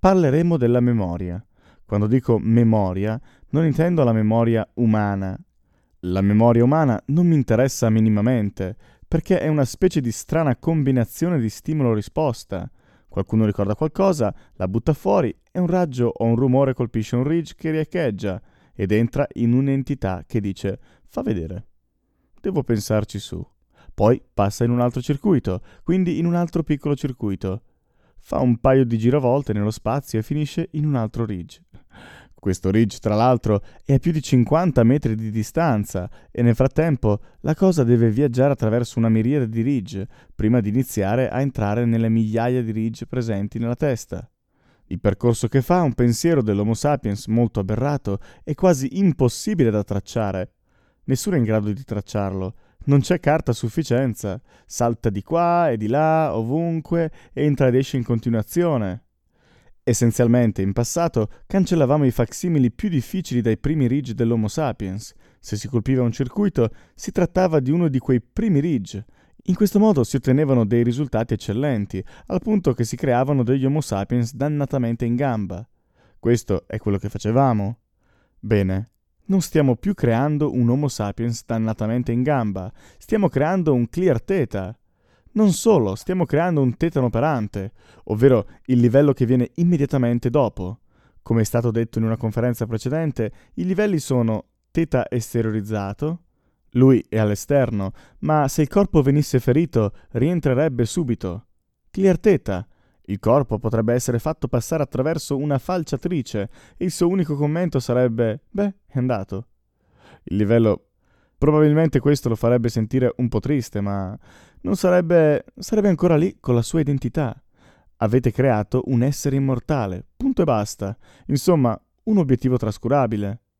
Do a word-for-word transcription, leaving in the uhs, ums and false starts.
parleremo della memoria. Quando dico memoria, non intendo la memoria umana. La memoria umana non mi interessa minimamente, perché è una specie di strana combinazione di stimolo-risposta. Qualcuno ricorda qualcosa, la butta fuori e un raggio o un rumore colpisce un ridge che riecheggia ed entra in un'entità che dice «fa vedere». Devo pensarci su. Poi passa in un altro circuito, quindi in un altro piccolo circuito. Fa un paio di giravolte nello spazio e finisce in un altro ridge. Questo ridge, tra l'altro, è a più di cinquanta metri di distanza e nel frattempo la cosa deve viaggiare attraverso una miriade di ridge prima di iniziare a entrare nelle migliaia di ridge presenti nella testa. Il percorso che fa un pensiero dell'Homo sapiens molto aberrato è quasi impossibile da tracciare. Nessuno è in grado di tracciarlo. Non c'è carta a sufficienza. Salta di qua e di là, ovunque, entra ed esce in continuazione. Essenzialmente, in passato, cancellavamo i facsimili più difficili dai primi ridge dell'Homo sapiens. Se si colpiva un circuito, si trattava di uno di quei primi ridge. In questo modo si ottenevano dei risultati eccellenti, al punto che si creavano degli Homo sapiens dannatamente in gamba. Questo è quello che facevamo. Bene, non stiamo più creando un Homo sapiens dannatamente in gamba, stiamo creando un clear theta. Non solo, stiamo creando un tetano operante, ovvero il livello che viene immediatamente dopo. Come è stato detto in una conferenza precedente, i livelli sono teta esteriorizzato, lui è all'esterno, ma se il corpo venisse ferito rientrerebbe subito. Clear theta, il corpo potrebbe essere fatto passare attraverso una falciatrice e il suo unico commento sarebbe «beh, è andato». Il livello... Probabilmente questo lo farebbe sentire un po' triste, ma non sarebbe... sarebbe ancora lì con la sua identità. Avete creato un essere immortale, punto e basta. Insomma, un obiettivo trascurabile.